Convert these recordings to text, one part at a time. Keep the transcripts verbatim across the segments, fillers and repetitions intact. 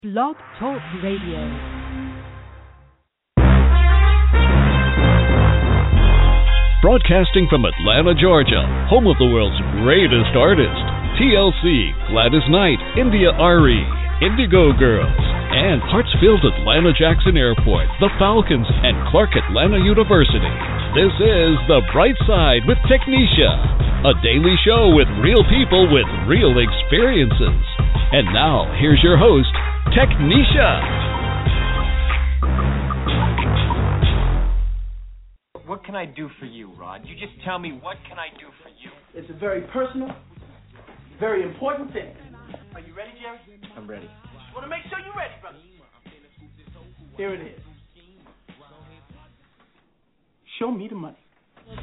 Blog Talk Radio. Broadcasting from Atlanta, Georgia, home of the world's greatest artists, T L C, Gladys Knight, India Ari, Indigo Girls, and hearts-filled Atlanta Jackson Airport, the Falcons, and Clark Atlanta University. This is The Bright Side with Technisha, a daily show with real people with real experiences. And now, here's your host, Technisha. What can I do for you, Rod? You just tell me, what can I do for you? It's a very personal, very important thing. Are you ready, Jerry? I'm ready. Just want to make sure you're ready, brother. Here it is. Show me the money. Oh!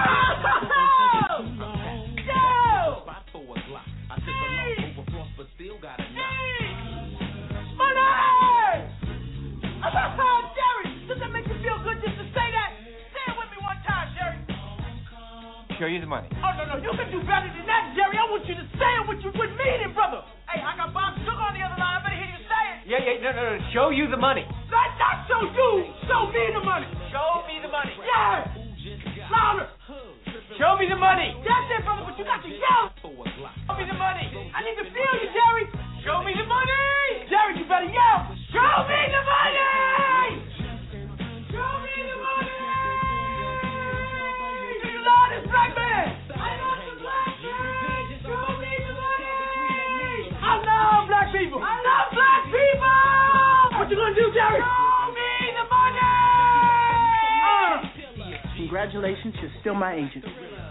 Yo! Money! Jerry, does that make you feel good just to say that? Say it with me one time, Jerry. Show you the money. Oh, no, no, you can do better than that, Jerry. I want you to say it with you with meaning, brother. Hey, I got Bob Sugar on the other line. I better hear you say it. Yeah, yeah, no, no, no. Show you the money. Not, not show you. Show me the money. Show me the money. Yeah. Louder. Show me the money. That's it, brother, but you got to yell. Show me the money. I need to feel you, Jerry. Show me the money. Jerry, you better yell. Show me the money. Show me the money. Do you love this black man? I love the black man. Show me the money. I love black people. I love black people. What you gonna do, Jerry? Show me the money. Uh, congratulations, you're still my agent.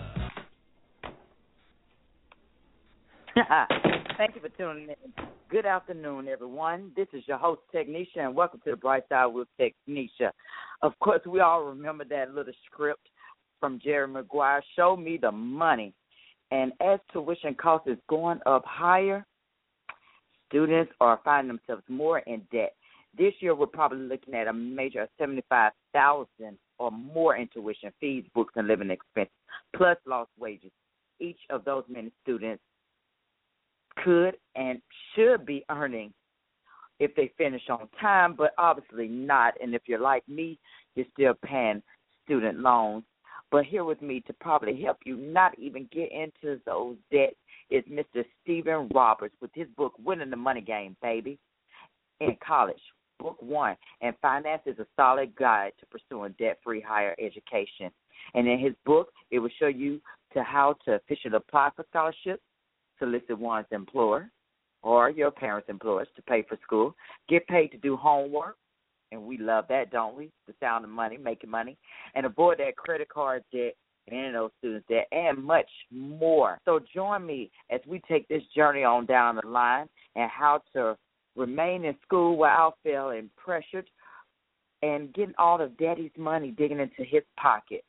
Thank you for tuning in. Good afternoon, everyone. This is your host, Technisha, and welcome to the Bright Side with Technisha. Of course, we all remember that little script from Jerry Maguire, Show Me the Money. And as tuition cost is going up higher, students are finding themselves more in debt. This year, we're probably looking at a major of seventy-five thousand dollars or more in tuition, fees, books, and living expenses, plus lost wages. Each of those many students could and should be earning if they finish on time, but obviously not. And if you're like me, you're still paying student loans. But here with me to probably help you not even get into those debts is Mister Stephen Roberts with his book, Winning the Money Game, Baby, in College, Book One. And Finance is a solid guide to pursuing debt-free higher education. And in his book, it will show you to how to efficiently apply for scholarships, solicit one's employer or your parents' employers to pay for school, get paid to do homework, and we love that, don't we? The sound of money, making money, and avoid that credit card debt and those students debt, and much more. So join me as we take this journey on down the line and how to remain in school without feeling pressured and getting all of daddy's money digging into his pocket.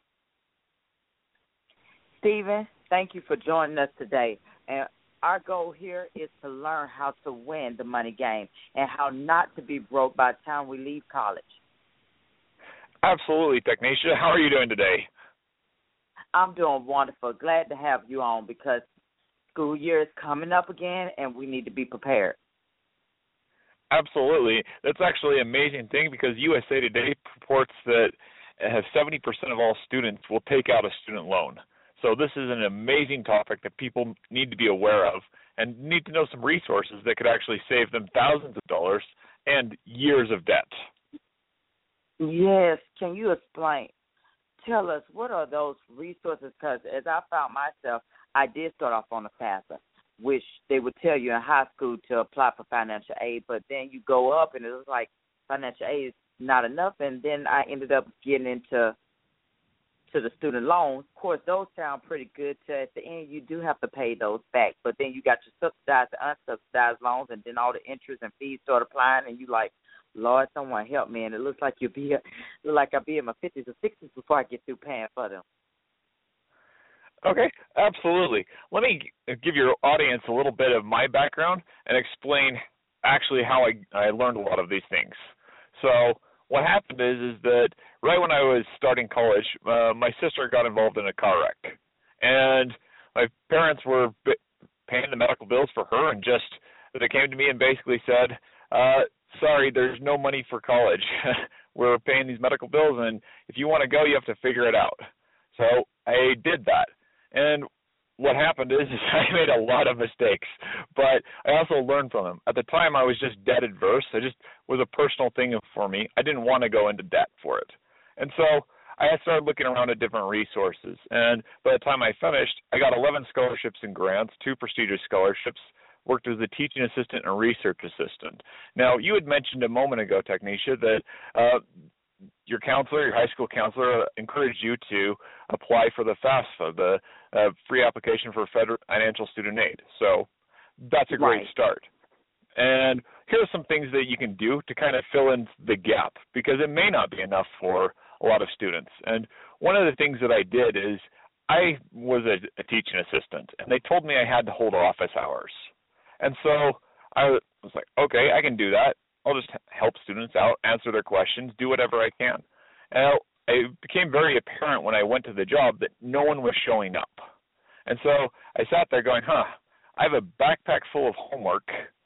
Stephen, thank you for joining us today. And our goal here is to learn how to win the money game and how not to be broke by the time we leave college. Absolutely, Technisha. How are you doing today? I'm doing wonderful. Glad to have you on because school year is coming up again and we need to be prepared. Absolutely. That's actually an amazing thing because U S A Today reports that seventy percent of all students will take out a student loan. So this is an amazing topic that people need to be aware of and need to know some resources that could actually save them thousands of dollars and years of debt. Yes. Can you explain? Tell us, what are those resources? Because as I found myself, I did start off on a FAFSA, which they would tell you in high school to apply for financial aid, but then you go up and it was like financial aid is not enough, and then I ended up getting into to the student loans. Of course, those sound pretty good. To, at the end, you do have to pay those back, but then you got your subsidized and unsubsidized loans, and then all the interest and fees start applying, and you like, Lord, someone help me, and it looks like you'll be look like I'll be in my fifties or sixties before I get through paying for them. Okay, absolutely. Let me give your audience a little bit of my background and explain actually how I, I learned a lot of these things. So what happened is is that right when I was starting college, uh, my sister got involved in a car wreck. And my parents were paying the medical bills for her, and just they came to me and basically said, uh, sorry, there's no money for college. We're paying these medical bills, and if you want to go, you have to figure it out. So I did that. And what happened is, is I made a lot of mistakes, but I also learned from them. At the time, I was just debt adverse. It just was a personal thing for me. I didn't want to go into debt for it. And so I started looking around at different resources. And by the time I finished, I got eleven scholarships and grants, two prestigious scholarships, worked as a teaching assistant and a research assistant. Now, you had mentioned a moment ago, Technisha, that uh, your counselor, your high school counselor, encouraged you to apply for the FAFSA, the uh, free application for federal financial student aid. So that's a great Right. start. And here are some things that you can do to kind of fill in the gap, because it may not be enough for a lot of students. And one of the things that I did is I was a, a teaching assistant, and they told me I had to hold office hours. And so I was like, okay, I can do that. I'll just help students out, answer their questions, do whatever I can. And it became very apparent when I went to the job that no one was showing up. And so I sat there going, huh, I have a backpack full of homework,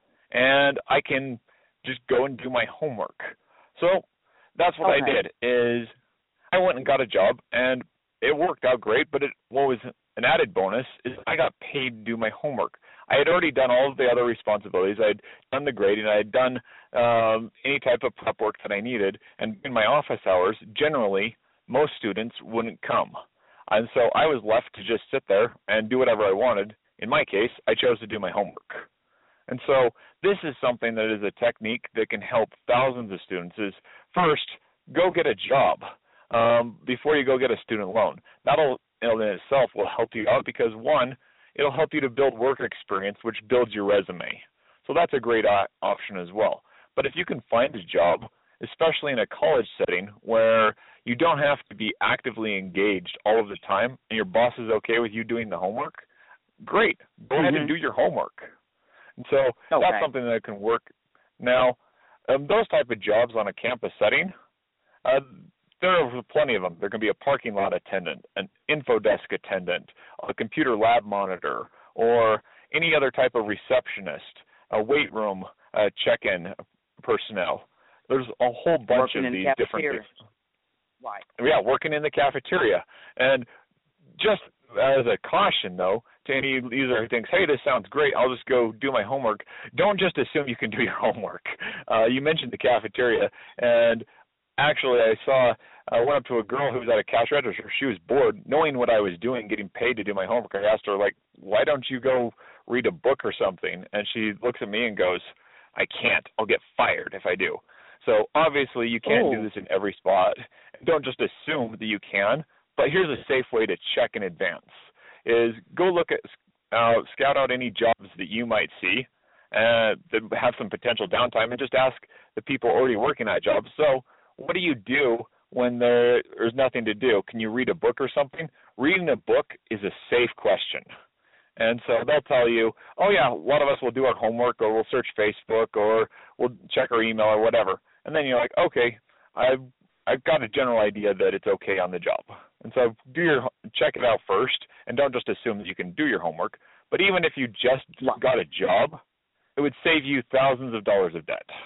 and I can just go and do my homework. So that's what Okay. I did, is I went and got a job, and it worked out great, but it, what was an added bonus is I got paid to do my homework. I had already done all of the other responsibilities. I had done the grading. I had done um, any type of prep work that I needed. And in my office hours, generally, most students wouldn't come. And so I was left to just sit there and do whatever I wanted. In my case, I chose to do my homework. And so this is something that is a technique that can help thousands of students is, first, go get a job um, before you go get a student loan. That'll, in itself, will help you out because, one, it'll help you to build work experience, which builds your resume. So that's a great o- option as well. But if you can find a job, especially in a college setting where you don't have to be actively engaged all of the time and your boss is okay with you doing the homework, great. Go Mm-hmm. ahead and do your homework. And so Okay. that's something that can work. Now, um, those type of jobs on a campus setting, uh, there are plenty of them. There can be a parking lot attendant, an info desk attendant, a computer lab monitor, or any other type of receptionist, a weight room uh, check-in personnel. There's a whole bunch Working of in these the different cafeteria. things. Right. Yeah, working in the cafeteria. And just as a caution, though, to any user who thinks, hey, this sounds great, I'll just go do my homework, don't just assume you can do your homework. Uh, you mentioned the cafeteria, and actually I saw, I went up to a girl who was at a cash register. She was bored. Knowing what I was doing, getting paid to do my homework, I asked her, like, why don't you go read a book or something? And she looks at me and goes, I can't. I'll get fired if I do. So obviously you can't Oh. do this in every spot. Don't just assume that you can. But here's a safe way to check in advance, is go look at, uh, scout out any jobs that you might see uh, that have some potential downtime and just ask the people already working that job. So what do you do when there, there's nothing to do? Can you read a book or something? Reading a book is a safe question. And so they'll tell you, oh, yeah, a lot of us will do our homework or we'll search Facebook or we'll check our email or whatever. And then you're like, okay, I've, I've got a general idea that it's okay on the job. And so do your check it out first and don't just assume that you can do your homework. But even if you just got a job, it would save you thousands of dollars of debt.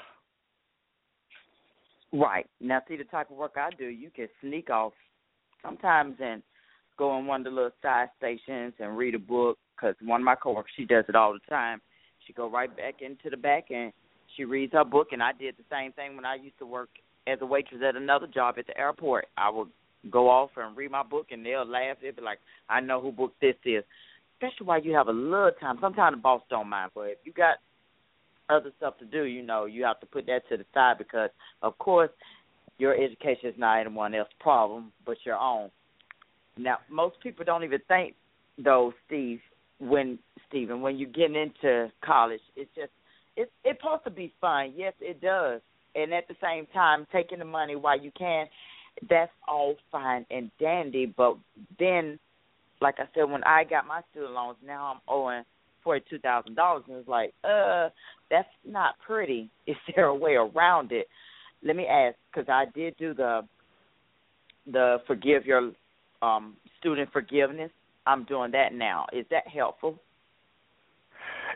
Right. Now, see, the type of work I do, you can sneak off sometimes and go on one of the little side stations and read a book, because one of my coworkers, she does it all the time. She go right back into the back and she reads her book, and I did the same thing when I used to work as a waitress at another job at the airport. I would go off and read my book, and they'll laugh. They'll be like, I know who book this is, especially while you have a little time. Sometimes the boss don't mind, but if you got other stuff to do, you know, you have to put that to the side because, of course, your education is not anyone else's problem but your own. Now, most people don't even think, though, Steve, when Stephen, when you're getting into college, it's just it's it's supposed to be fun. Yes, it does. And at the same time, taking the money while you can, that's all fine and dandy. But then, like I said, when I got my student loans, now I'm owing forty-two thousand dollars, and it's like, uh, that's not pretty. Is there a way around it? Let me ask, because I did do the the forgive your um, student forgiveness. I'm doing that now. Is that helpful?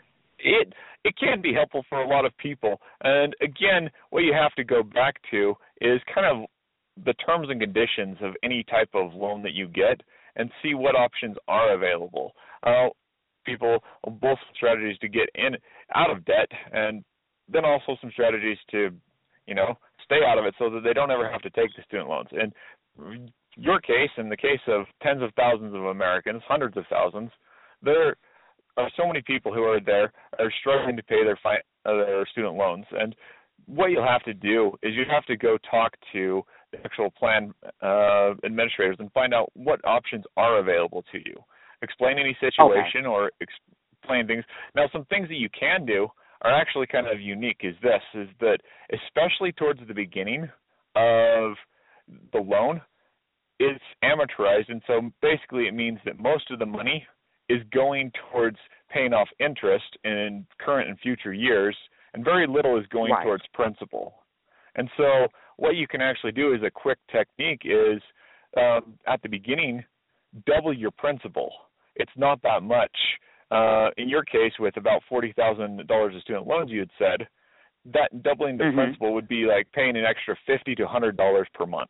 it it can be helpful for a lot of people. And again, what you have to go back to is kind of the terms and conditions of any type of loan that you get and see what options are available. Uh, people, both strategies to get in out of debt, and then also some strategies to, you know, stay out of it so that they don't ever have to take the student loans. In your case, in the case of tens of thousands of Americans, hundreds of thousands, there are so many people who are there are struggling to pay their fi- uh, their student loans. And what you'll have to do is you have to go talk to the actual plan uh, administrators and find out what options are available to you. Explain any situation okay. or explain things. Now, some things that you can do are actually kind of unique is this, is that especially towards the beginning of the loan, it's amortized, and so basically it means that most of the money is going towards paying off interest in current and future years, and very little is going right. towards principal. And so what you can actually do as a quick technique is um, at the beginning, double your principal. It's not that much. Uh, in your case, with about forty thousand dollars of student loans, you had said, that doubling the mm-hmm. principal would be like paying an extra fifty to one hundred dollars per month.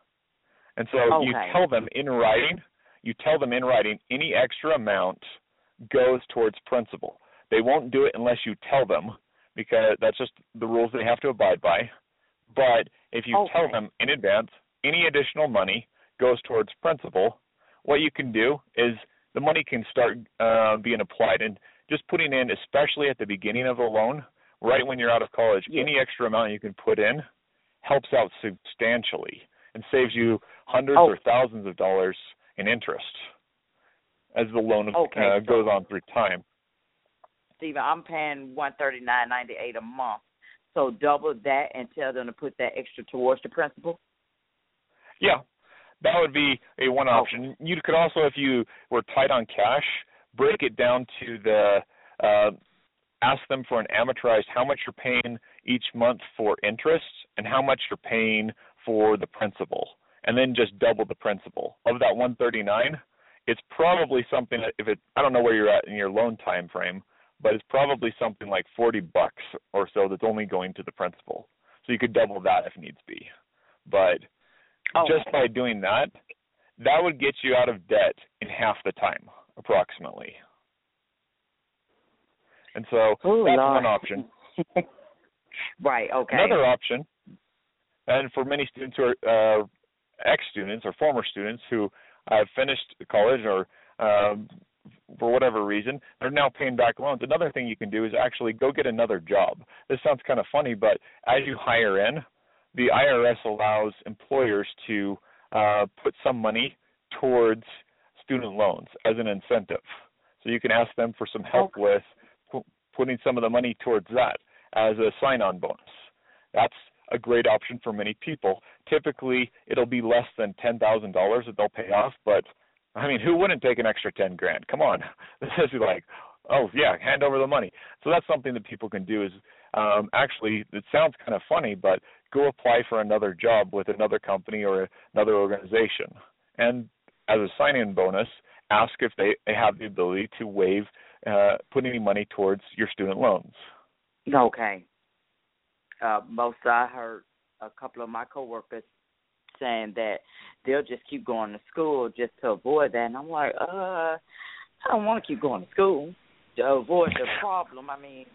And so okay. you tell them in writing, you tell them in writing, any extra amount goes towards principal. They won't do it unless you tell them, because that's just the rules they have to abide by. But if you okay. tell them in advance, any additional money goes towards principal, what you can do is the money can start uh, being applied. And just putting in, especially at the beginning of the loan, right when you're out of college, yeah. any extra amount you can put in helps out substantially and saves you hundreds oh. or thousands of dollars in interest as the loan okay, uh, so, goes on through time. Steven, I'm paying one hundred thirty-nine dollars and ninety-eight cents a month. So double that and tell them to put that extra towards the principal? Yeah, that would be a one option. Okay. You could also, if you were tight on cash, break it down to the, uh, ask them for an amortized, how much you're paying each month for interest and how much you're paying for the principal, and then just double the principal. Of that one hundred thirty-nine dollars, it's probably something that if it, I don't know where you're at in your loan time frame, but it's probably something like forty bucks or so that's only going to the principal. So you could double that if needs be. But oh. just by doing that, that would get you out of debt in half the time, approximately. And so Ooh, that's Lord. one option. Right, okay. Another option, and for many students who are uh, ex-students or former students who have finished college or um, for whatever reason, they're now paying back loans. Another thing you can do is actually go get another job. This sounds kind of funny, but as you hire in, the I R S allows employers to uh, put some money towards student loans as an incentive. So you can ask them for some help okay. with p- putting some of the money towards that as a sign-on bonus. That's a great option for many people. Typically, it'll be less than ten thousand dollars that they'll pay off, but I mean, who wouldn't take an extra ten grand? Come on. This is like, oh, yeah, hand over the money. So that's something that people can do is um, actually, it sounds kind of funny, but go apply for another job with another company or another organization. And as a sign-in bonus, ask if they, they have the ability to waive, uh, put any money towards your student loans. Okay. Uh, most I heard a couple of my coworkers saying that they'll just keep going to school just to avoid that. And I'm like, uh, I don't want to keep going to school to avoid the problem. I mean,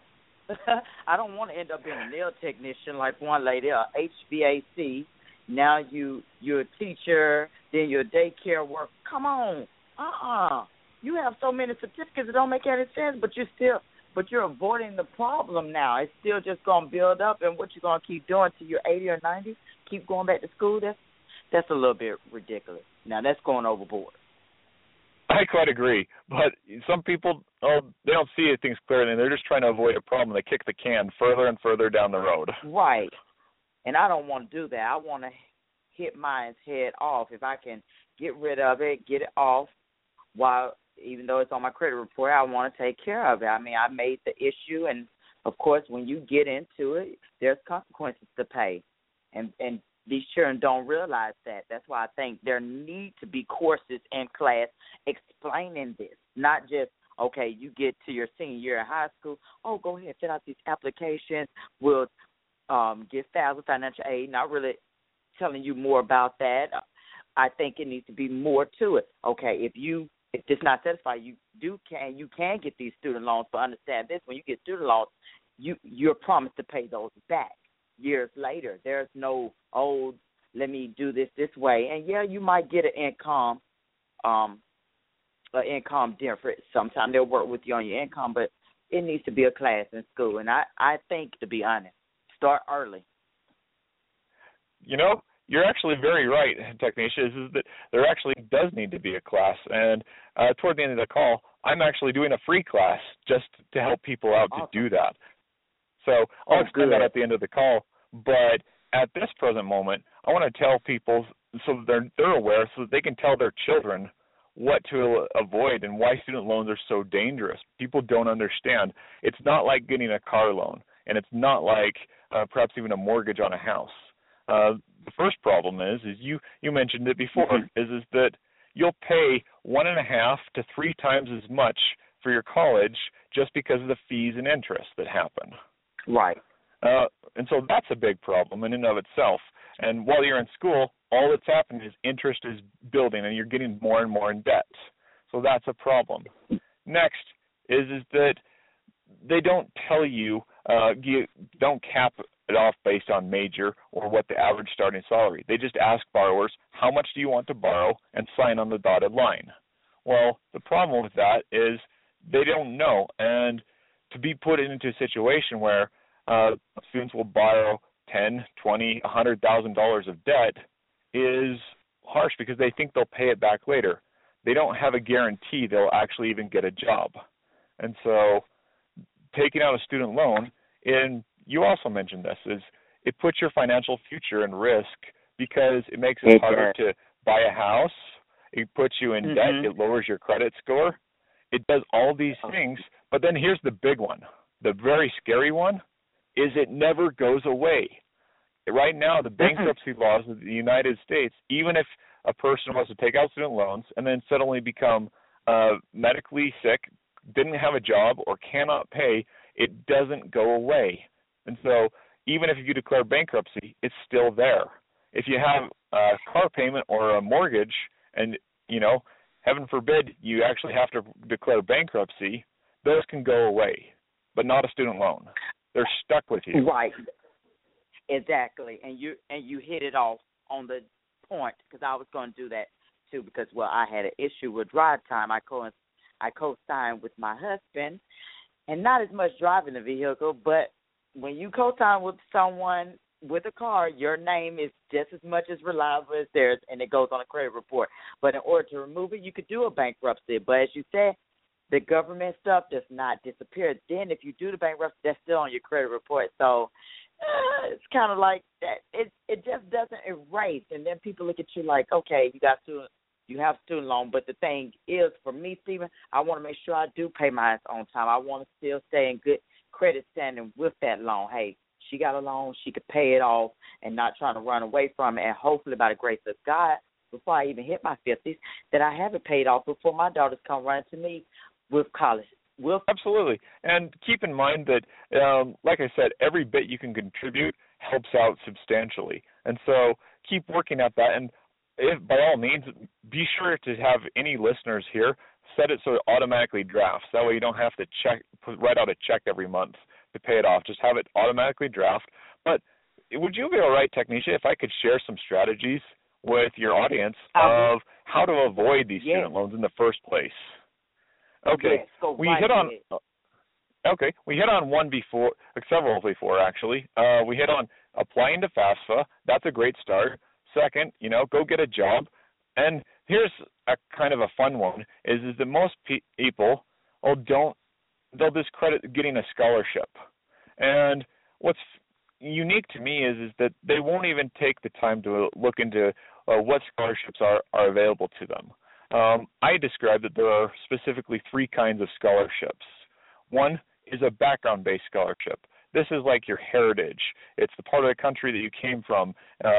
I don't want to end up being a nail technician like one lady, a H V A C. Now you, you're a teacher, then you're a daycare worker. Come on. Uh-uh. You have so many certificates that don't make any sense, but you're still, but you're avoiding the problem now. It's still just going to build up, and what you're going to keep doing till you're eighty or ninety, keep going back to school, that's, that's a little bit ridiculous. Now, that's going overboard. I quite agree, but some people, oh, they don't see things clearly, and they're just trying to avoid a problem. They kick the can further and further down the road. Right, and I don't want to do that. I want to hit mine's head off. If I can get rid of it, get it off, while even though it's on my credit report, I want to take care of it. I mean, I made the issue, and, of course, when you get into it, there's consequences to pay, and and these children don't realize that. That's why I think there need to be courses in class explaining this, not just, Okay, you get to your senior year in high school. Oh, go ahead, fill out these applications. We'll um, get FAFSA financial aid. Not really telling you more about that. I think it needs to be more to it. Okay, if you if it's not satisfied, you do can you can get these student loans. But understand this: when you get student loans, you you're promised to pay those back years later. There's no oh, let me do this this way. And yeah, you might get an income, um, an income difference. Sometimes they'll work with you on your income, but it needs to be a class in school. And I I think, to be honest, start early. You know, you're actually very right, Technisha, is, is that there actually does need to be a class. And uh, toward the end of the call, I'm actually doing a free class just to help people out Awesome. to do that. So I'll Oh, explain good. that at the end of the call. But at this present moment, I want to tell people so that they're, they're aware so that they can tell their children what to avoid and why student loans are so dangerous. People don't understand. It's not like getting a car loan, and it's not like uh, perhaps even a mortgage on a house. Uh, the first problem is, is you, you mentioned it before, mm-hmm. is is that you'll pay one and a half to three times as much for your college just because of the fees and interest that happen. Right. Uh, and so that's a big problem in and of itself. And while you're in school, all that's happening is interest is building and you're getting more and more in debt. So that's a problem. Next is is that they don't tell you, uh, you don't cap it off based on major or what the average starting salary. They just ask borrowers, how much do you want to borrow, and sign on the dotted line. Well, the problem with that is they don't know. And to be put into a situation where uh, students will borrow ten, twenty, one hundred thousand dollars of debt is harsh because they think they'll pay it back later. They don't have a guarantee they'll actually even get a job. And so taking out a student loan, and you also mentioned this, is it puts your financial future in risk because it makes it, it harder does. to buy a house. It puts you in mm-hmm. debt. It lowers your credit score. It does all these things. But then here's the big one. The very scary one is it never goes away. Right now, the bankruptcy laws of the United States, even if a person wants to take out student loans and then suddenly become uh, medically sick, didn't have a job, or cannot pay, it doesn't go away. And so even if you declare bankruptcy, it's still there. If you have a car payment or a mortgage and, you know, heaven forbid you actually have to declare bankruptcy, those can go away, but not a student loan. They're stuck with you. Right. Exactly. And you and you hit it off on the point, because I was going to do that too, because, well, I had an issue with drive time. I co I co-signed with my husband, and not as much driving the vehicle, but when you co-sign with someone with a car, your name is just as much as reliable as theirs, and it goes on a credit report. But in order to remove it, you could do a bankruptcy. But as you said, the government stuff does not disappear. Then if you do the bankruptcy, that's still on your credit report. So uh, it's kind of like that. It it just doesn't erase. And then people look at you like, okay, you got student, you have student loan. But the thing is, for me, Stephen, I want to make sure I do pay mine on time. I want to still stay in good credit standing with that loan. Hey, she got a loan, she could pay it off and not trying to run away from it. And hopefully, by the grace of God, before I even hit my fifties, that I have it paid off before my daughters come running to me with college. With Absolutely. And keep in mind that, um, like I said, every bit you can contribute helps out substantially. And so keep working at that. And if, by all means, be sure to have any listeners here set it so it automatically drafts. That way you don't have to check, write out a check every month to pay it off. Just have it automatically draft. But would you be all right, Technisha, if I could share some strategies with your audience um, of how to avoid these yes. student loans in the first place? Okay, yes, we right hit on. ahead. Okay, we hit on one before, several before actually. Uh, we hit on applying to FAFSA. That's a great start. Second, you know, go get a job. And here's a kind of a fun one: is is that most pe- people, oh, don't they'll discredit getting a scholarship. And what's unique to me is is that they won't even take the time to look into uh, what scholarships are, are available to them. Um, I describe that there are specifically three kinds of scholarships. One is a background-based scholarship. This is like your heritage. It's the part of the country that you came from. Uh,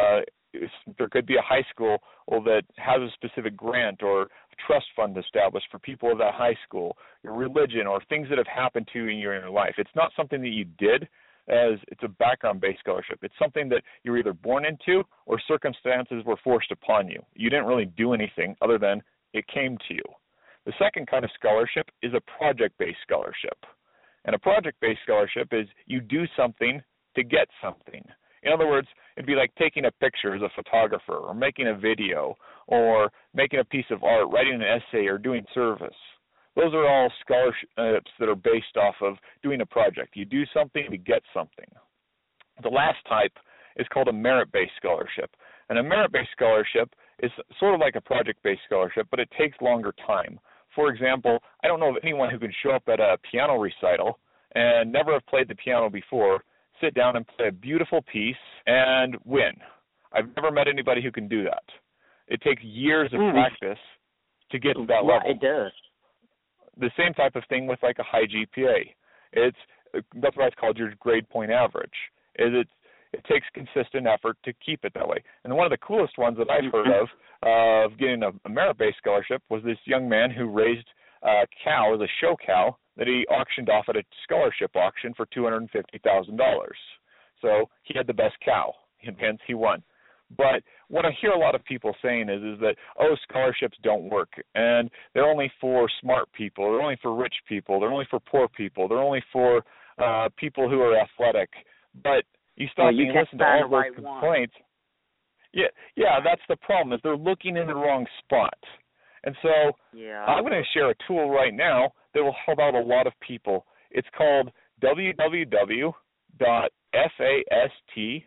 there could be a high school that has a specific grant or trust fund established for people of that high school, your religion, or things that have happened to you in your, in your life. It's not something that you did, as it's a background-based scholarship. It's something that you were either born into or circumstances were forced upon you. You didn't really do anything other than it came to you. The second kind of scholarship is a project-based scholarship. And a project-based scholarship is you do something to get something. In other words, it'd be like taking a picture as a photographer, or making a video, or making a piece of art, writing an essay, or doing service. Those are all scholarships that are based off of doing a project. You do something to get something. The last type is called a merit-based scholarship. And a merit-based scholarship is sort of like a project-based scholarship, but it takes longer time. For example, I don't know of anyone who can show up at a piano recital and never have played the piano before, sit down and play a beautiful piece and win. I've never met anybody who can do that. It takes years of mm. practice to get to that yeah, level. It does. The same type of thing with like a high G P A. It's that's why it's called your grade point average. Is it it takes consistent effort to keep it that way. And one of the coolest ones that I've heard of uh, of getting a, a merit-based scholarship was this young man who raised a cow, the show cow, that he auctioned off at a scholarship auction for two hundred fifty thousand dollars. So he had the best cow, and hence he won. But what I hear a lot of people saying is, is that, oh, scholarships don't work, and they're only for smart people, they're only for rich people, they're only for poor people, they're only for uh, people who are athletic. But you stop well, you and listen to all those right complaints. One. Yeah, yeah, that's the problem, is they're looking in the wrong spot. And so yeah. I'm going to share a tool right now that will help out a lot of people. It's called w w w dot fastweb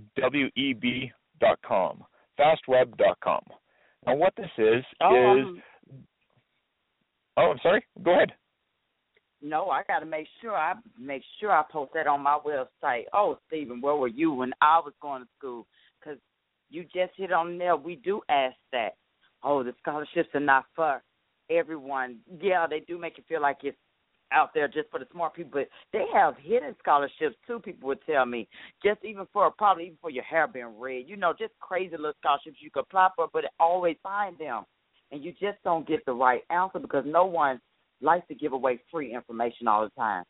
dot com, fastweb dot com. Now what this is oh, is um, oh, I'm sorry. Go ahead. No, I got to make sure I make sure I post that on my website. Oh, Stephen, where were you when I was going to school? Because you just hit on there. We do ask that. Oh, the scholarships are not for everyone. Yeah, they do make you feel like it's out there just for the smart people, but they have hidden scholarships too, people would tell me, just even for, probably even for your hair being red, you know, just crazy little scholarships you could apply for, but always find them, and you just don't get the right answer because no one likes to give away free information all the time.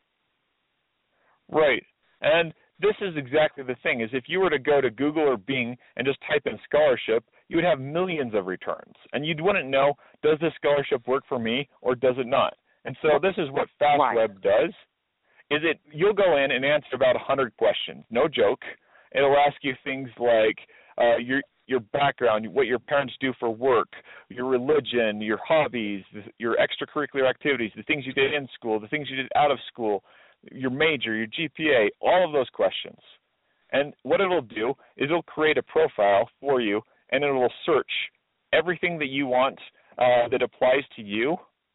Right, and this is exactly the thing, is if you were to go to Google or Bing and just type in scholarship, you would have millions of returns, and you wouldn't know, does this scholarship work for me or does it not? And so this is what FastWeb right. does, is it you'll go in and answer about one hundred questions, no joke. It'll ask you things like uh, your your background, what your parents do for work, your religion, your hobbies, your extracurricular activities, the things you did in school, the things you did out of school, your major, your G P A, all of those questions. And what it'll do is it'll create a profile for you, and it will search everything that you want uh, that applies to you.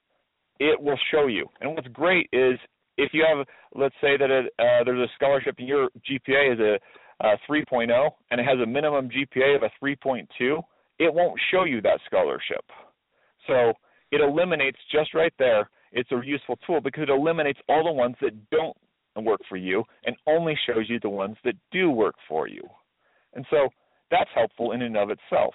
It will show you. And what's great is if you have, let's say that it, uh, there's a scholarship and your G P A is a, a three point oh and it has a minimum G P A of a three point two, it won't show you that scholarship. So it eliminates just right there. It's a useful tool because it eliminates all the ones that don't work for you and only shows you the ones that do work for you. And so that's helpful in and of itself.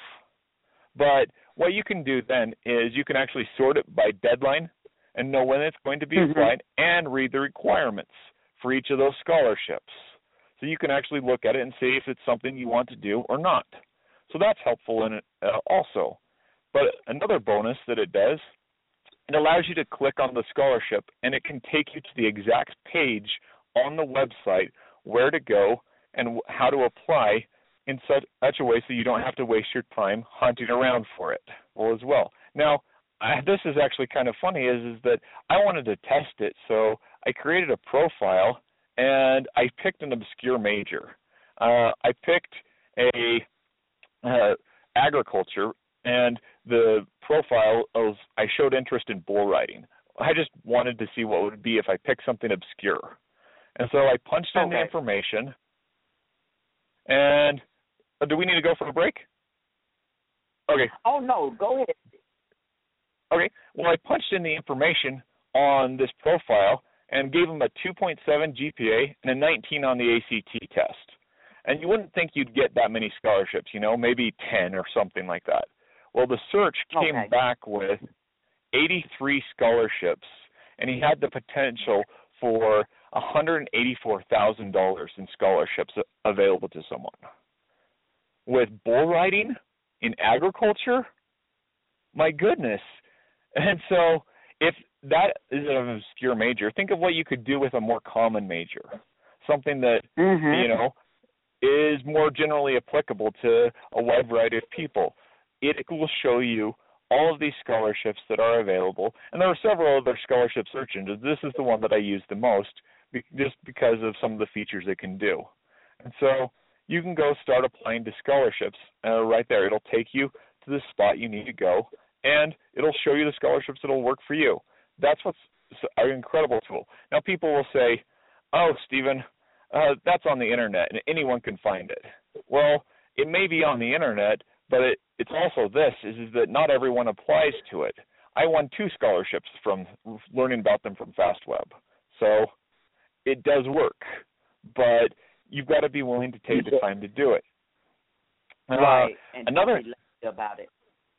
But what you can do then is you can actually sort it by deadline and know when it's going to be mm-hmm. applied and read the requirements for each of those scholarships. So you can actually look at it and see if it's something you want to do or not. So that's helpful in it uh, also. But another bonus that it does, it allows you to click on the scholarship and it can take you to the exact page on the website where to go and how to apply in such, such a way so you don't have to waste your time hunting around for it well as well. Now, I, this is actually kind of funny is, is that I wanted to test it, so I created a profile and I picked an obscure major. Uh, I picked a uh, agriculture, and the profile of I showed interest in bull riding. I just wanted to see what it would be if I picked something obscure. And so I punched in okay. the information, and uh, do we need to go for a break? Okay. Oh, no, go ahead. Okay, well, I punched in the information on this profile and gave him a two point seven G P A and a nineteen on the A C T test. And you wouldn't think you'd get that many scholarships, you know, maybe ten or something like that. Well, the search came Okay. back with eighty-three scholarships, and he had the potential for one hundred eighty-four thousand dollars in scholarships available to someone. With bull riding in agriculture, my goodness. And so if that is an obscure major, think of what you could do with a more common major, something that, Mm-hmm. you know, is more generally applicable to a wide variety of people. It will show you all of these scholarships that are available, and there are several other scholarship search engines. This is the one that I use the most, be- just because of some of the features it can do. And so you can go start applying to scholarships uh, right there. It'll take you to the spot you need to go, and it'll show you the scholarships that will work for you. That's what's an incredible tool. Now, people will say, oh, Stephen, uh, that's on the Internet, and anyone can find it. Well, it may be on the Internet, but it, it's also this, is, is that not everyone applies to it. I won two scholarships from learning about them from FastWeb. So it does work, but you've got to be willing to take the time to do it. Uh, Right. And another tell me about it.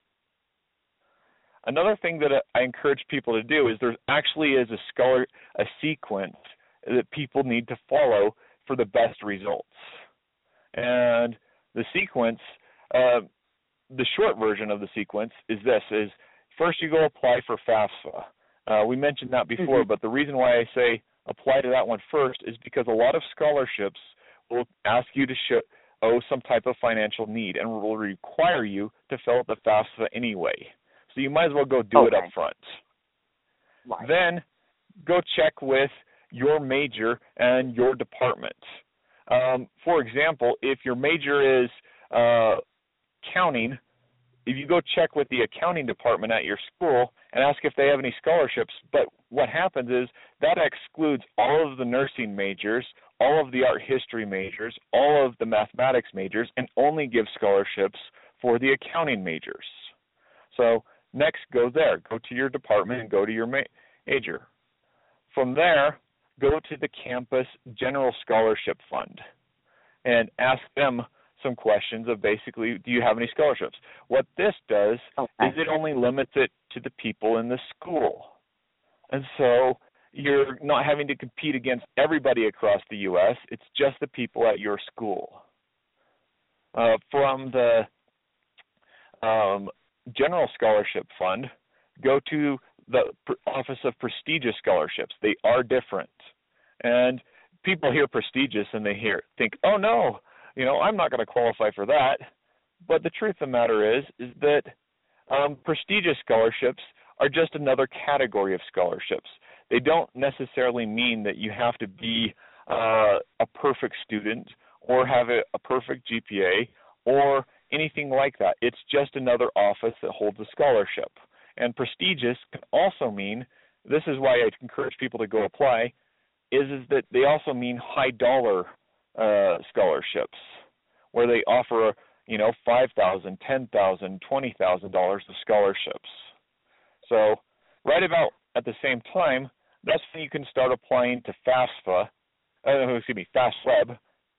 Another thing that I encourage people to do is there actually is a scholar a sequence that people need to follow for the best results. And the sequence, uh, the short version of the sequence is this: is first you go apply for FAFSA. Uh, we mentioned that before, Mm-hmm. but the reason why I say apply to that one first is because a lot of scholarships will ask you to show owe some type of financial need and will require you to fill out the FAFSA anyway. So you might as well go do Okay. it up front. Right. Then go check with your major and your department. Um, for example, if your major is uh, accounting, if you go check with the accounting department at your school and ask if they have any scholarships, but what happens is that excludes all of the nursing majors, all of the art history majors, all of the mathematics majors, and only gives scholarships for the accounting majors. So next, go there. Go to your department and go to your ma- major. From there, go to the campus general scholarship fund and ask them some questions of basically, do you have any scholarships? What this does Okay. is it only limits it to the people in the school. And so you're not having to compete against everybody across the U S. It's just the people at your school. Uh, from the um, General Scholarship Fund, go to the Office of Prestigious Scholarships. They are different. And people hear prestigious and they hear think, oh, no, you know, I'm not going to qualify for that. But the truth of the matter is, is that um, prestigious scholarships are just another category of scholarships. They don't necessarily mean that you have to be uh, a perfect student or have a, a perfect G P A or anything like that. It's just another office that holds a scholarship. And prestigious can also mean, this is why I encourage people to go apply, is, is that they also mean high dollar uh, scholarships, where they offer, you know, five thousand dollars, ten thousand dollars, twenty thousand dollars of scholarships. So right about at the same time, that's when you can start applying to FAFSA, uh, excuse me, FastWeb,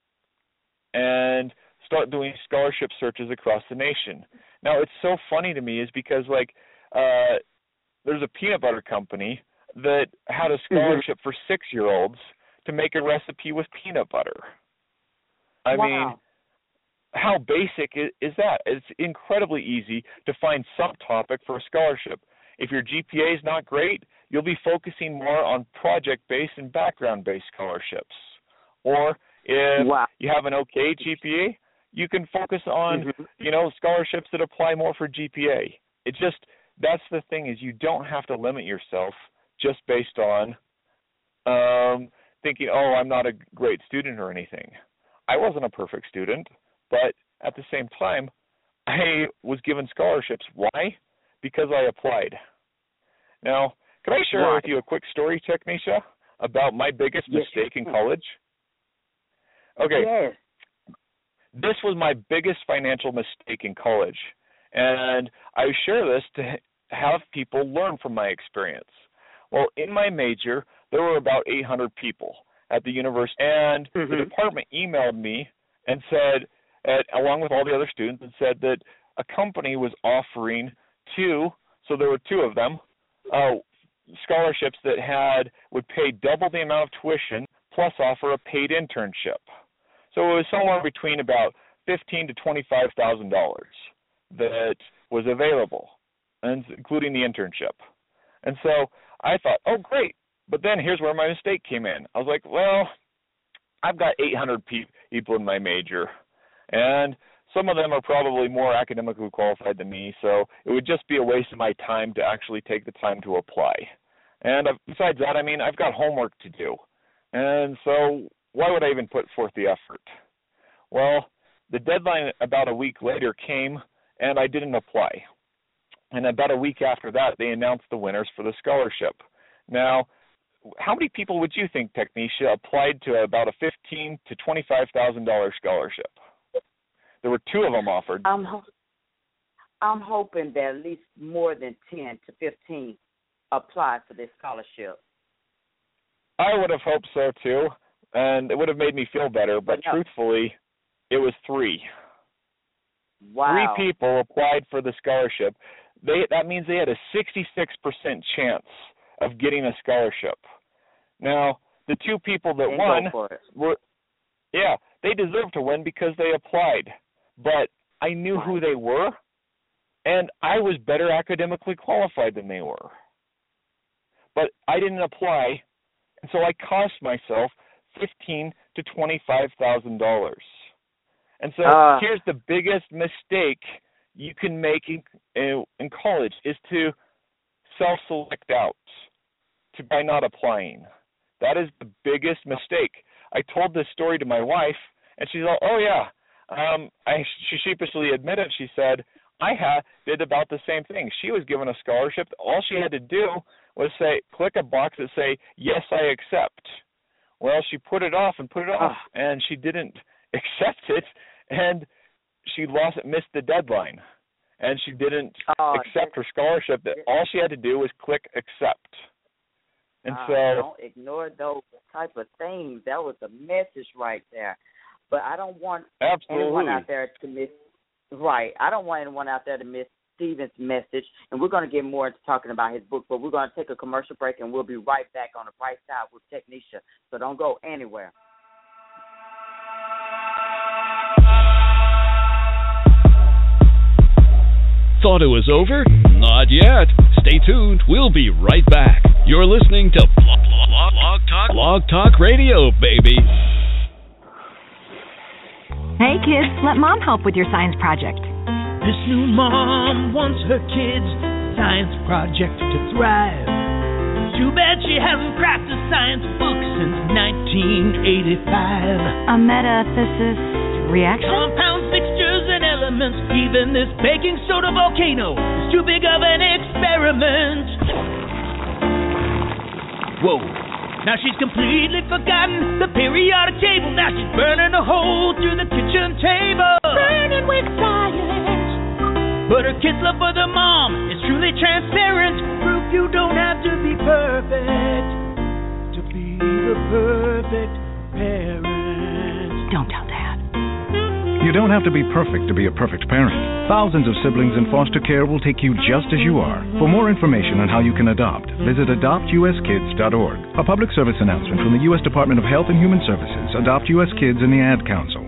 and start doing scholarship searches across the nation. Now, it's so funny to me is because, like, uh, there's a peanut butter company that had a scholarship mm-hmm. for six-year-olds to make a recipe with peanut butter. I wow. mean, how basic is, is that? It's incredibly easy to find some topic for a scholarship. If your G P A is not great, you'll be focusing more on project-based and background-based scholarships. Or if wow. you have an okay G P A, you can focus on, mm-hmm. you know, scholarships that apply more for G P A. It just, that's the thing, is you don't have to limit yourself just based on um, thinking, oh, I'm not a great student or anything. I wasn't a perfect student, but at the same time, I was given scholarships. Why? Because I applied. Now, can I share right. with you a quick story, Technisha, about my biggest yes. mistake in college? Okay. Yes. This was my biggest financial mistake in college, and I share this to have people learn from my experience. Well, in my major, there were about eight hundred people at the university, and mm-hmm. the department emailed me and said, at, along with all the other students, and said that a company was offering two, so there were two of them, uh, scholarships that had would pay double the amount of tuition plus offer a paid internship. So it was somewhere between about fifteen to twenty-five thousand dollars that was available, and including the internship. And so I thought, oh great. But then here's where my mistake came in. I was like, well, I've got eight hundred pe- people in my major, and some of them are probably more academically qualified than me, so it would just be a waste of my time to actually take the time to apply. And besides that, I mean, I've got homework to do. And so why would I even put forth the effort? Well, the deadline about a week later came, and I didn't apply. And about a week after that, they announced the winners for the scholarship. Now, how many people would you think, Technisha, applied to about a fifteen thousand to twenty-five thousand dollars scholarship? There were two of them offered. I'm, ho- I'm hoping that at least more than ten to fifteen applied for this scholarship. I would have hoped so, too, and it would have made me feel better, but no. truthfully, it was three. Wow. Three people applied for the scholarship. They That means they had a sixty-six percent chance of getting a scholarship. Now, the two people that and won were, yeah, they deserved to win because they applied. But I knew who they were, and I was better academically qualified than they were. But I didn't apply, and so I cost myself fifteen thousand to twenty-five thousand dollars. And so uh, here's the biggest mistake you can make in, in, in college is to self-select out to by not applying. That is the biggest mistake. I told this story to my wife, and she's like, oh, yeah. Um, I, she sheepishly admitted, she said, I had, did about the same thing. She was given a scholarship. All she had to do was say, click a box that say, yes, I accept. Well, she put it off and put it off, and she didn't accept it, and she lost it, missed the deadline, and she didn't oh, accept her scholarship. That all she had to do was click accept. And uh, so don't ignore those type of things. That was a message right there. But I don't want absolutely. anyone out there to miss. Right, I don't want anyone out there to miss Stephen's message. And we're going to get more into talking about his book, but we're going to take a commercial break, and we'll be right back on the Bright Side with Technisha. So don't go anywhere. Thought it was over? Not yet. Stay tuned. We'll be right back. You're listening to Blog, Blog, Blog Talk, Blog Talk Radio, baby. Hey kids, let Mom help with your science project. This new mom wants her kids' science project to thrive. Too bad she hasn't cracked a science book since nineteen eighty-five. A metathesis reaction? Compounds, mixtures, and elements. Even this baking soda volcano is too big of an experiment. Whoa. Now she's completely forgotten the periodic table. Now she's burning a hole through the kitchen table. Burning with science. But her kid's love for the mom is truly transparent. Proof you don't have to be perfect to be the perfect parent. Don't tell Dad. You don't have to be perfect to be a perfect parent. Thousands of siblings in foster care will take you just as you are. For more information on how you can adopt, visit adopt u s kids dot org. A public service announcement from the U S Department of Health and Human Services, Adopt U S Kids, and the Ad Council.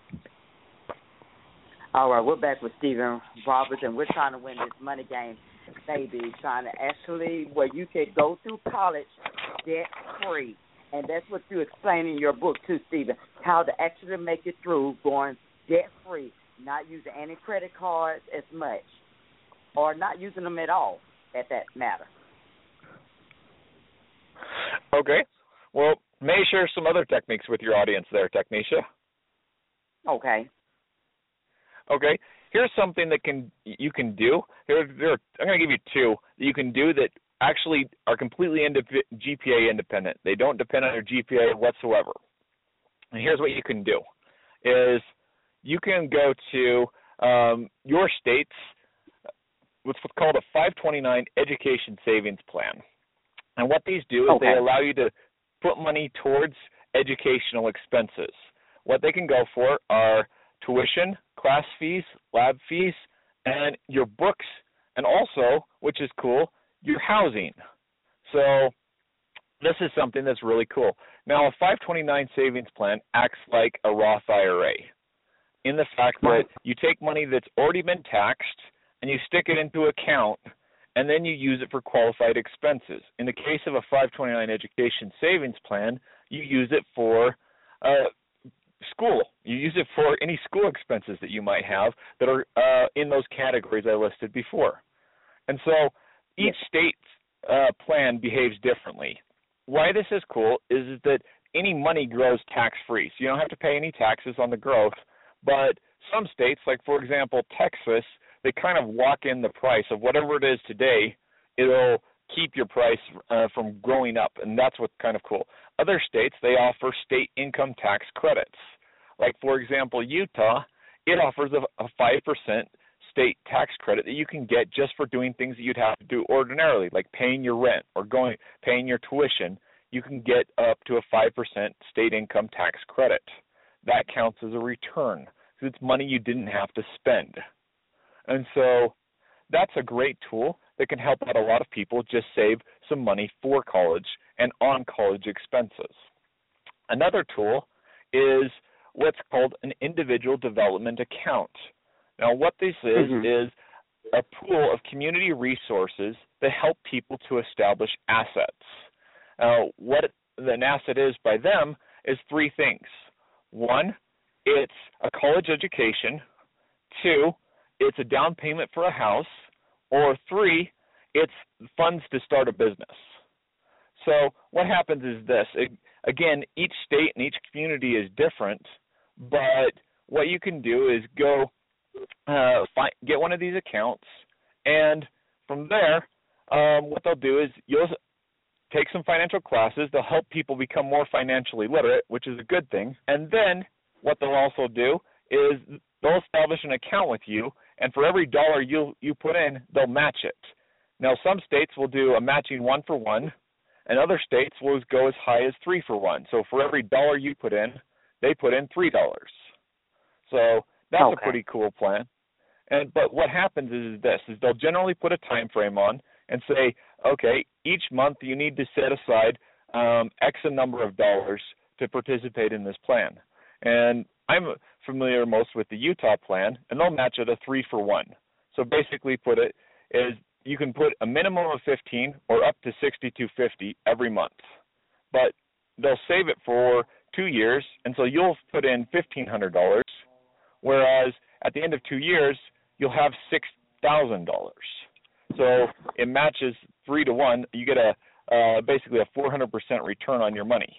All right, we're back with Stephen Roberts, and we're trying to win this money game, baby, trying to actually, where you can go through college debt-free. And that's what you explain in your book, too, Stephen, how to actually make it through going debt-free, not using any credit cards as much, or not using them at all, at that matter. Okay. Well, may share some other techniques with your audience there, Technisha. Okay. Okay. Here's something that can you can do. Here, there, I'm going to give you two that you can do that actually are completely indep- G P A independent. They don't depend on your G P A whatsoever. And here's what you can do, is you can go to um, your state's what's called a five twenty-nine Education Savings Plan. And what these do is okay. they allow you to put money towards educational expenses. what they can go for are tuition, class fees, lab fees, and your books, and also, which is cool, your housing. So this is something that's really cool. Now, a five twenty-nine savings plan acts like a Roth I R A in the fact that you take money that's already been taxed and you stick it into account, and then you use it for qualified expenses. In the case of a five twenty-nine education savings plan, you use it for uh, school. You use it for any school expenses that you might have that are uh, in those categories I listed before. And so each state's uh, plan behaves differently. Why this is cool is that any money grows tax-free, so you don't have to pay any taxes on the growth. But some states, like for example Texas, they kind of lock in the price of whatever it is today. It'll keep your price uh, from growing up, and that's what's kind of cool. Other states, they offer state income tax credits. Like for example Utah, it offers a, a five percent state tax credit that you can get just for doing things that you'd have to do ordinarily, like paying your rent or going paying your tuition. You can get up to a five percent state income tax credit. That counts as a return, because it's money you didn't have to spend. And so that's a great tool that can help out a lot of people just save some money for college and on college expenses. Another tool is what's called an individual development account. Now, what this is, mm-hmm. is a pool of community resources that help people to establish assets. Uh, what an asset is by them is three things. One, it's a college education. Two, it's a down payment for a house. Or three, it's funds to start a business. So what happens is this. It, again, each state and each community is different, but what you can do is go uh, find, get one of these accounts, and from there, um, what they'll do is you'll take some financial classes. They'll help people become more financially literate, which is a good thing. And then what they'll also do is they'll establish an account with you, and for every dollar you you put in, they'll match it. Now, some states will do a matching one for one, and other states will go as high as three for one. So for every dollar you put in, they put in three dollars. So that's okay. A pretty cool plan. And but what happens is this: is they'll generally put a time frame on and say, okay, each month you need to set aside um, X a number of dollars to participate in this plan. And I'm familiar most with the Utah plan, and they'll match it a three for one. So basically, put it is you can put a minimum of fifteen or up to sixty-two fifty every month, but they'll save it for two years, and so you'll put in fifteen hundred dollars, whereas at the end of two years you'll have six thousand dollars. So it matches three to one. You get a uh, basically a four hundred percent return on your money,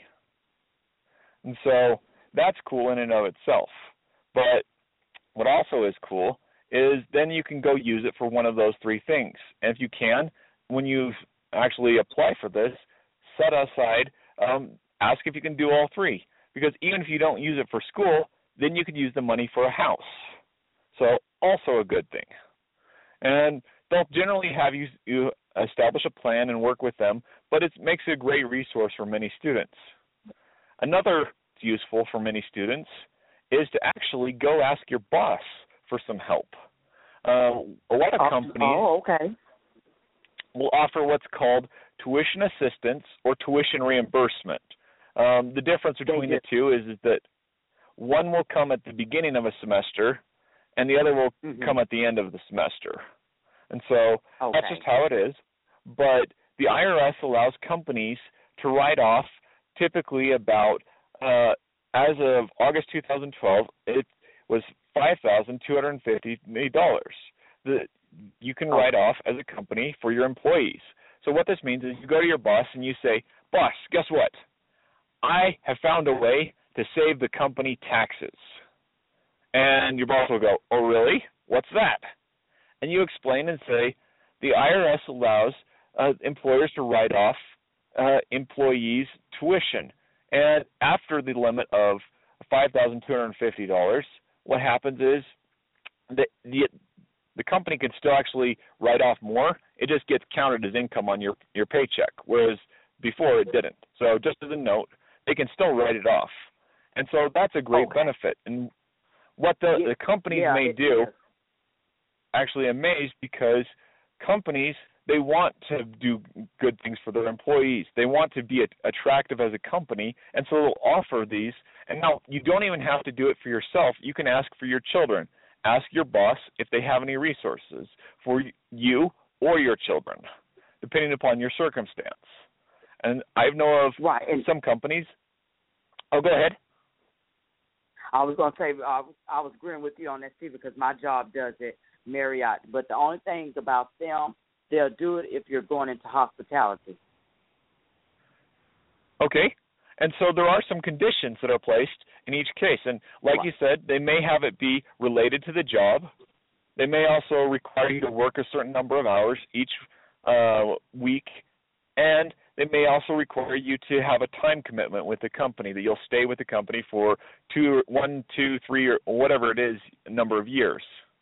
and so that's cool in and of itself. But what also is cool is then you can go use it for one of those three things. And if you can, when you actually apply for this, set aside, um, ask if you can do all three. Because even if you don't use it for school, then you could use the money for a house. So also a good thing. And they'll generally have you, you establish a plan and work with them, but it makes it a great resource for many students. Another useful for many students is to actually go ask your boss for some help. Uh, a lot of companies oh, okay. will offer what's called tuition assistance or tuition reimbursement. Um, the difference between the two is, is that one will come at the beginning of a semester and the other will mm-hmm. come at the end of the semester. And so okay. that's just how it is. But the I R S allows companies to write off typically about Uh, as of August two thousand twelve, it was five thousand two hundred fifty dollars that you can write off as a company for your employees. So what this means is you go to your boss and you say, boss, guess what? I have found a way to save the company taxes. And your boss will go, oh, really? What's that? And you explain and say, the I R S allows uh, employers to write off uh, employees' tuition. And after the limit of five thousand two hundred fifty dollars, what happens is the, the the company can still actually write off more. It just gets counted as income on your, your paycheck, whereas before it didn't. So just as a note, they can still write it off. And so that's a great okay. benefit. And what the, yeah, the companies yeah, may it, do, is. actually amazed because companies, they want to do good things for their employees. They want to be a, attractive as a company, and so they'll offer these. And now you don't even have to do it for yourself. You can ask for your children. Ask your boss if they have any resources for you or your children, depending upon your circumstance. And I know of right. and some companies. Oh, go ahead. I was going to say, I was, I was agreeing with you on that, too, because my job does it, Marriott. But the only thing about them, they'll do it if you're going into hospitality. Okay. And so there are some conditions that are placed in each case. And like you said, they may have it be related to the job. They may also require you to work a certain number of hours each uh, week. And they may also require you to have a time commitment with the company, that you'll stay with the company for two, one, two, three, or whatever it is, number of years.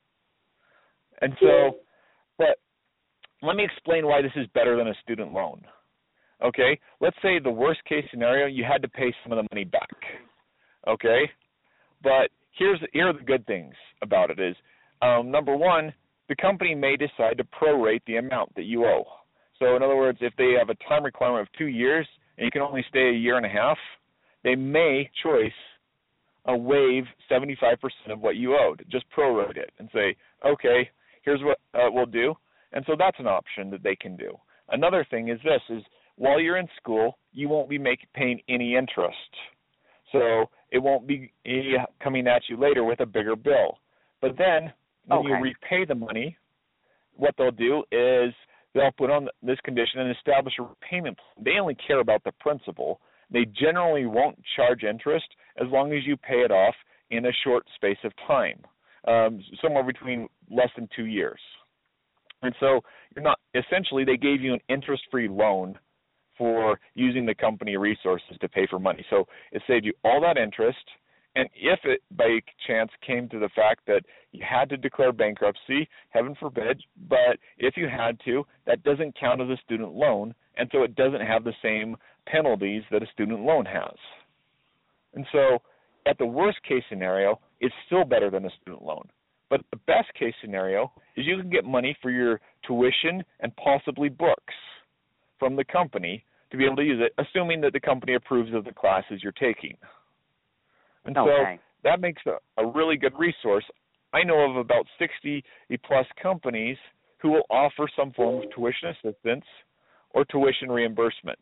And so, but let me explain why this is better than a student loan. Okay, let's say the worst case scenario, you had to pay some of the money back. Okay, but here's here are the good things about it is, um, number one, the company may decide to prorate the amount that you owe. So in other words, if they have a time requirement of two years and you can only stay a year and a half, they may choice a waive seventy-five percent of what you owed, just prorate it and say, okay, here's what uh, we'll do. And so that's an option that they can do. Another thing is this, is while you're in school, you won't be making paying any interest. So it won't be coming at you later with a bigger bill. But then when okay. you repay the money, what they'll do is they'll put on this condition and establish a repayment plan. They only care about the principal. They generally won't charge interest as long as you pay it off in a short space of time, um, somewhere between less than two years. And so you're not essentially they gave you an interest-free loan for using the company resources to pay for money. So it saved you all that interest. And if it by chance came to the fact that you had to declare bankruptcy, heaven forbid, but if you had to, that doesn't count as a student loan, and so it doesn't have the same penalties that a student loan has. And so at the worst case scenario, it's still better than a student loan. But the best case scenario is you can get money for your tuition and possibly books from the company to be able to use it, assuming that the company approves of the classes you're taking. And okay. so that makes a, a really good resource. I know of about sixty plus companies who will offer some form of tuition assistance or tuition reimbursement.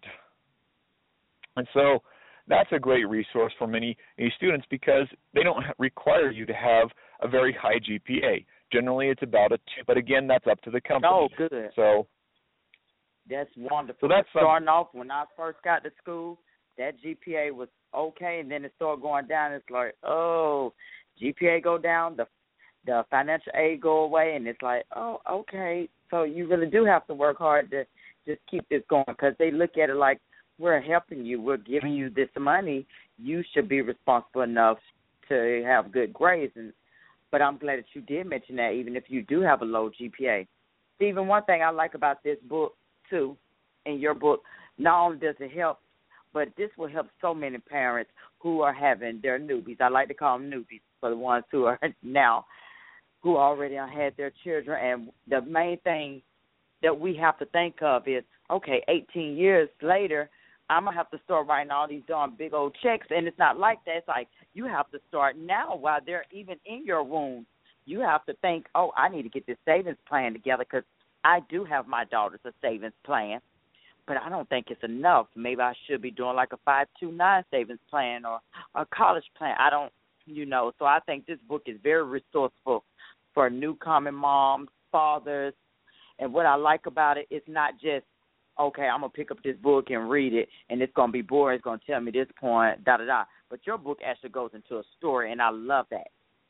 And so that's a great resource for many, many students because they don't ha- require you to have a very high G P A. Generally, it's about a two, but again, that's up to the company. Oh, good. So that's wonderful. So that's starting um, off when I first got to school, that G P A was okay, and then it started going down. It's like, oh, G P A go down, the the financial aid go away, and it's like, oh, okay. So you really do have to work hard to just keep this going because they look at it like we're helping you, we're giving you this money. You should be responsible enough to have good grades. And but I'm glad that you did mention that, even if you do have a low G P A. Stephen, one thing I like about this book too, in your book, not only does it help, but this will help so many parents who are having their newbies. I like to call them newbies for the ones who are now, who already had their children. And the main thing that we have to think of is, okay, eighteen years later, I'm going to have to start writing all these darn big old checks. And it's not like that. It's like you have to start now while they're even in your womb. You have to think, oh, I need to get this savings plan together because I do have my daughter's a savings plan. But I don't think it's enough. Maybe I should be doing like a five two nine savings plan or a college plan. I don't, you know. So I think this book is very resourceful for newcoming moms, fathers. And what I like about it, it's not just, okay, I'm going to pick up this book and read it, and it's going to be boring. It's going to tell me this point, da-da-da. But your book actually goes into a story, and I love that.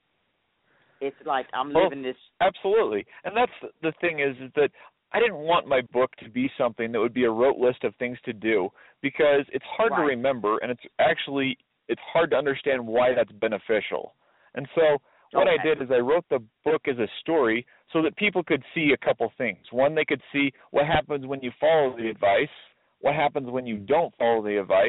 It's like I'm well, living this. Absolutely. And that's the thing is, is that I didn't want my book to be something that would be a rote list of things to do because it's hard right. to remember, and it's actually it's hard to understand why that's beneficial. And so what okay. I did is I wrote the book as a story so that people could see a couple things. One, they could see what happens when you follow the advice, what happens when you don't follow the advice,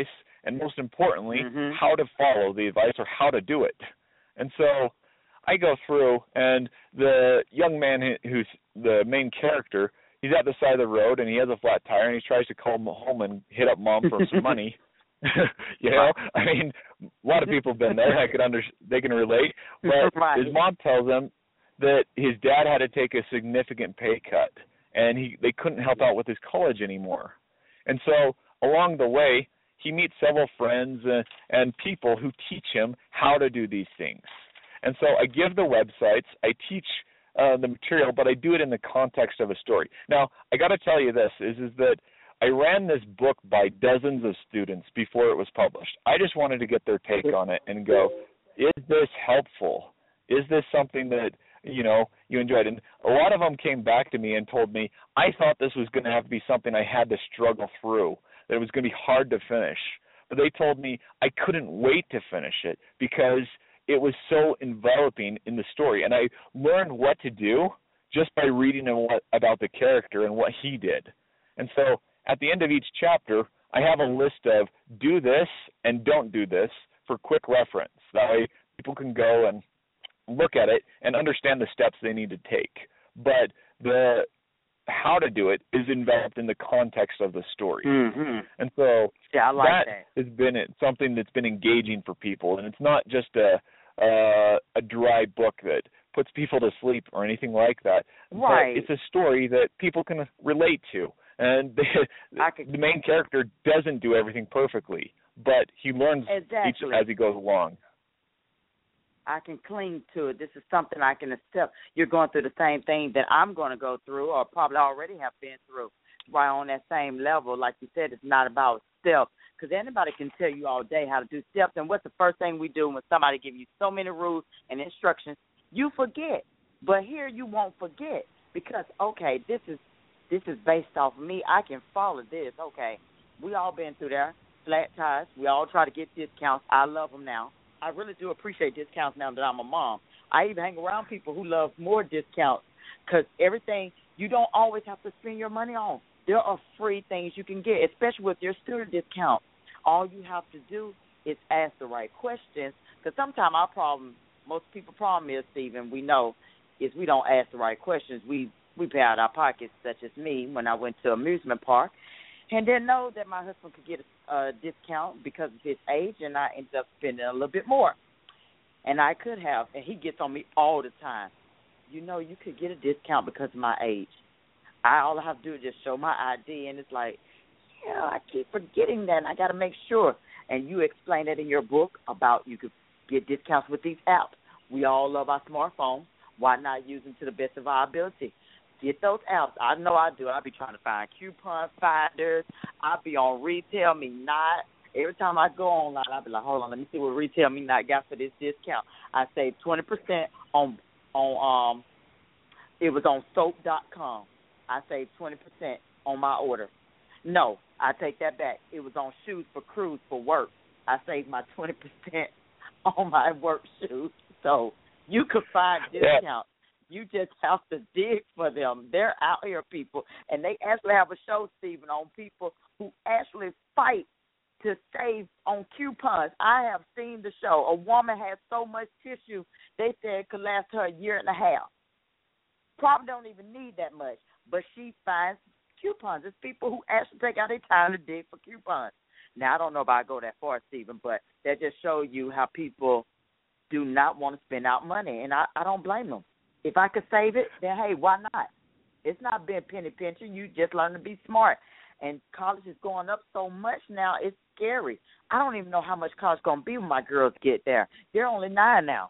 and most importantly, mm-hmm. how to follow the advice or how to do it. And so I go through, and the young man who's the main character, he's at the side of the road, and he has a flat tire, and he tries to call home and hit up mom for some money. you know, I mean, a lot of people have been there. I could under, they can relate. But right. his mom tells him that his dad had to take a significant pay cut, and he they couldn't help out with his college anymore. And so along the way, he meets several friends uh, and people who teach him how to do these things. And so I give the websites, I teach uh, the material, but I do it in the context of a story. Now, I got to tell you this, is, is that I ran this book by dozens of students before it was published. I just wanted to get their take on it and go, is this helpful? Is this something that, you know, you enjoyed? And a lot of them came back to me and told me, I thought this was going to have to be something I had to struggle through, that it was going to be hard to finish. But they told me I couldn't wait to finish it because it was so enveloping in the story. And I learned what to do just by reading about the character and what he did. And so at the end of each chapter, I have a list of do this and don't do this for quick reference. That way people can go and look at it and understand the steps they need to take. But the how to do it is enveloped in the context of the story. Mm-hmm. And so yeah, I like that, that has been something that's been engaging for people. And it's not just a, a, a dry book that puts people to sleep or anything like that. Right. But it's a story that people can relate to. And the, could, the main character doesn't do everything perfectly, but he learns exactly. each as he goes along. I can cling to it. This is something I can accept. You're going through the same thing that I'm going to go through or probably already have been through. Right on that same level. Like you said, it's not about steps because anybody can tell you all day how to do steps. And what's the first thing we do when somebody gives you so many rules and instructions? You forget. But here you won't forget because, okay, this is This is based off of me. I can follow this. Okay, we all been through there. Flat tires. We all try to get discounts. I love them now. I really do appreciate discounts now that I'm a mom. I even hang around people who love more discounts because everything, you don't always have to spend your money on. There are free things you can get, especially with your student discount. All you have to do is ask the right questions because sometimes our problem, most people's problem is, Stephen, we know, is we don't ask the right questions. We We pay out our pockets, such as me, when I went to amusement park, and didn't know that my husband could get a, a discount because of his age, and I ended up spending a little bit more. And I could have, and he gets on me all the time. You know, you could get a discount because of my age. I all I have to do is just show my I D, and it's like, yeah, I keep forgetting that, and I got to make sure. And you explain that in your book about you could get discounts with these apps. We all love our smartphones. Why not use them to the best of our ability? Get those apps. I know I do. I be trying to find coupon finders. I be on Retail Me Not. Every time I go online, I be like, hold on, let me see what Retail Me Not got for this discount. I save twenty percent on on um. It was on soap dot com. I saved twenty percent on my order. No, I take that back. It was on Shoes for Cruise for work. I saved my twenty percent on my work shoes. So you could find discounts. Yeah. You just have to dig for them. They're out here, people. And they actually have a show, Stephen, on people who actually fight to save on coupons. I have seen the show. A woman had so much tissue, they said it could last her a year and a half. Probably don't even need that much. But she finds coupons. It's people who actually take out their time to dig for coupons. Now, I don't know if I go that far, Stephen, but that just shows you how people do not want to spend out money. And I, I don't blame them. If I could save it, then, hey, why not? It's not being penny pinching. You just learn to be smart. And college is going up so much now, it's scary. I don't even know how much college is going to be when my girls get there. They're only nine now.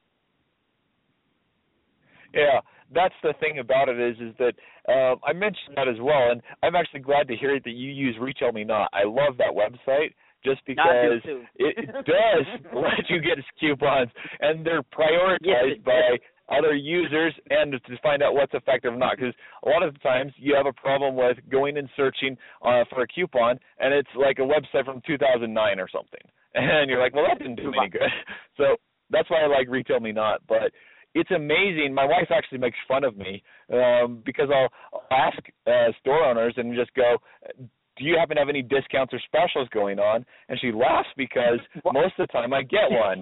Yeah, that's the thing about it is is that uh, I mentioned that as well, and I'm actually glad to hear that you use Retail Me Not. I love that website just because it, it does let you get coupons, and they're prioritized yes, by other users and to find out what's effective or not. Because a lot of the times you have a problem with going and searching uh, for a coupon, and it's like a website from two thousand nine or something. And you're like, well, that didn't do me any good. So that's why I like Retail Me Not. But it's amazing. My wife actually makes fun of me um, because I'll, I'll ask uh, store owners and just go, do you happen to have any discounts or specials going on? And she laughs because most of the time I get one.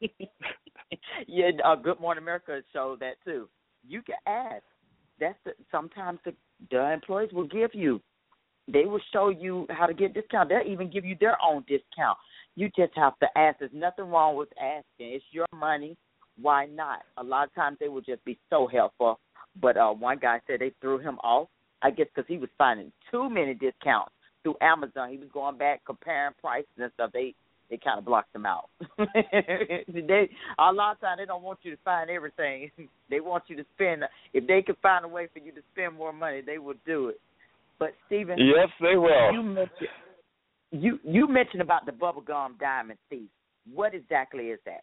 Yeah, uh, Good Morning America showed that too. You can ask. That's the, sometimes the, the employees will give you. They will show you how to get discount. They'll even give you their own discount. You just have to ask. There's nothing wrong with asking. It's your money. Why not? A lot of times they will just be so helpful. But uh, one guy said they threw him off, I guess because he was finding too many discounts through Amazon. He was going back, comparing prices and stuff. They they kind of blocked him out. they A lot of times they don't want you to find everything. They want you to spend. If they can find a way for you to spend more money, they will do it. But, Stephen. Yes, they will. You mentioned, you, you mentioned about the bubblegum diamond thief. What exactly is that?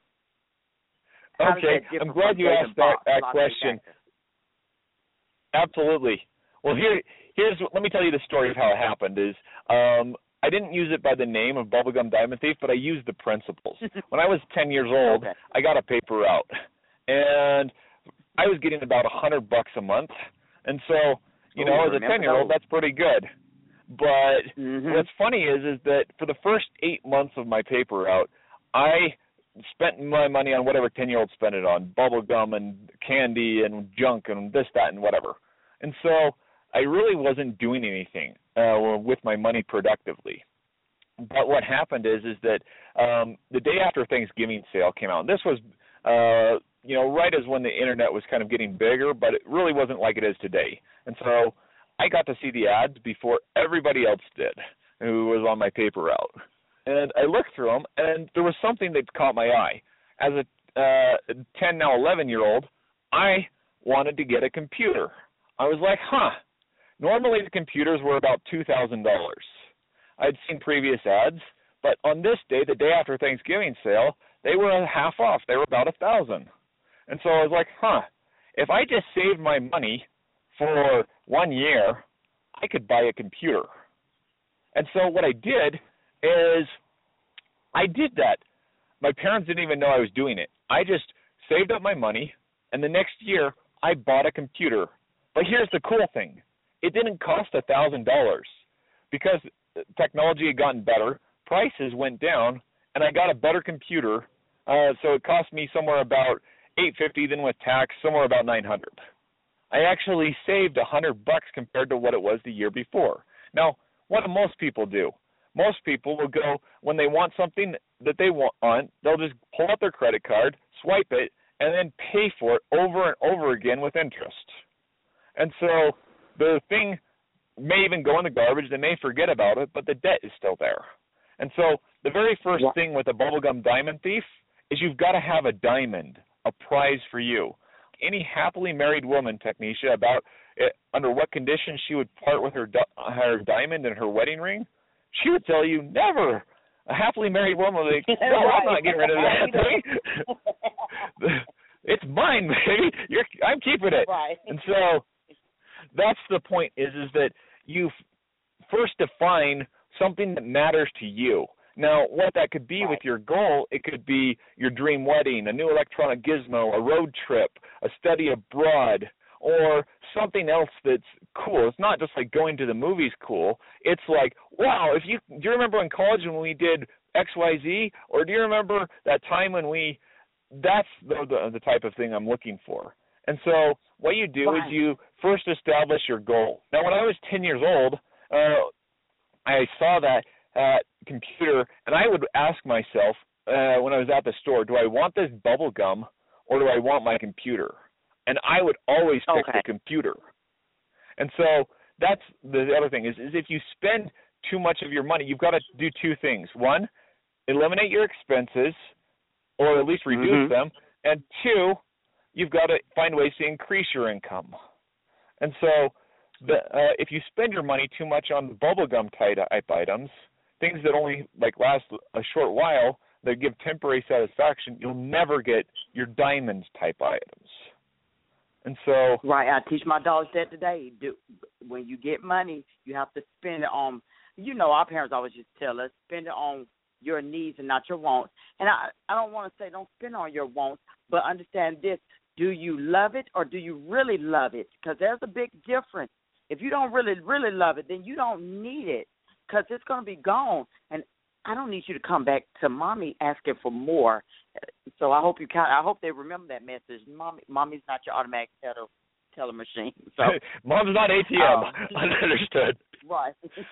How okay, that I'm glad you asked that, that question. Absolutely. Well, here, here's let me tell you the story of how it happened. Is um, I didn't use it by the name of Bubblegum Diamond Thief, but I used the principles. When I was ten years old, okay. I got a paper route, and I was getting about a hundred bucks a month, and so you Ooh, know, as a ten-year-old, that's pretty good. But mm-hmm. what's funny is, is that for the first eight months of my paper route, I spent my money on whatever ten-year-olds spent it on, bubble gum and candy and junk and this, that, and whatever. And so I really wasn't doing anything uh, with my money productively. But what happened is is that um, the day after Thanksgiving sale came out, and this was, uh, you know, right as when the Internet was kind of getting bigger, but it really wasn't like it is today. And so I got to see the ads before everybody else did who was on my paper route. And I looked through them, and there was something that caught my eye. As a uh, ten, now eleven-year-old, I wanted to get a computer. I was like, huh, normally the computers were about two thousand dollars. I'd seen previous ads, but on this day, the day after Thanksgiving sale, they were a half off. They were about one thousand dollars. And so I was like, huh, if I just saved my money for one year, I could buy a computer. And so what I did is I did that. My parents didn't even know I was doing it. I just saved up my money, and the next year I bought a computer. But here's the cool thing. It didn't cost one thousand dollars because technology had gotten better, prices went down, and I got a better computer. Uh, so it cost me somewhere about eight hundred fifty dollars, then with tax, somewhere about nine hundred dollars. I actually saved one hundred bucks compared to what it was the year before. Now, what do most people do? Most people will go, when they want something that they want, they'll just pull out their credit card, swipe it, and then pay for it over and over again with interest. And so the thing may even go in the garbage, they may forget about it, but the debt is still there. And so the very first thing with a bubblegum diamond thief is you've got to have a diamond, a prize for you. Any happily married woman, Technisha, about it, under what conditions she would part with her, her diamond and her wedding ring, she would tell you never. A happily married woman would be like, no, I'm not getting rid of that thing. It's mine, baby. You're, I'm keeping it. Right. And so that's the point is, is that you first define something that matters to you. Now, what that could be right. with your goal, it could be your dream wedding, a new electronic gizmo, a road trip, a study abroad, or something else that's cool. It's not just like going to the movies cool. It's like, wow, if you do you remember in college when we did X Y Z, or do you remember that time when we that's the the, the type of thing I'm looking for. And so what you do right. is you first establish your goal. Now, when I was ten years old, uh, I saw that uh, computer, and I would ask myself uh, when I was at the store, do I want this bubble gum or do I want my computer? And I would always pick okay. the computer. And so that's the other thing is, is if you spend too much of your money, you've got to do two things. One, eliminate your expenses or at least reduce mm-hmm. them. And two, you've got to find ways to increase your income. And so the, uh, if you spend your money too much on bubblegum type items, things that only like last a short while, that give temporary satisfaction, you'll never get your diamond type items. And so, right, I teach my daughters that today. Do, when you get money, you have to spend it on. You know, our parents always just tell us spend it on your needs and not your wants. And I, I don't want to say don't spend on your wants, but understand this: do you love it or do you really love it? Because there's a big difference. If you don't really, really love it, then you don't need it. because it's going to be gone. And I don't need you to come back to mommy asking for more. So I hope you count. I hope they remember that message. Mommy, mommy's not your automatic teller, teller machine. So Mom's not A T M. Um, Understood. Right.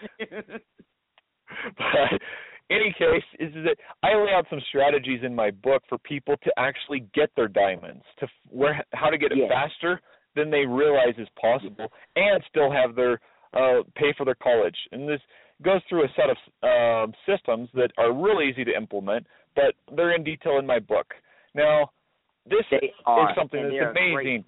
But any case, is that I lay out some strategies in my book for people to actually get their diamonds, to where how to get it yes. faster than they realize is possible, and still have their uh, pay for their college. And this goes through a set of uh, systems that are really easy to implement, but they're in detail in my book. Now, this they are, is something that's amazing.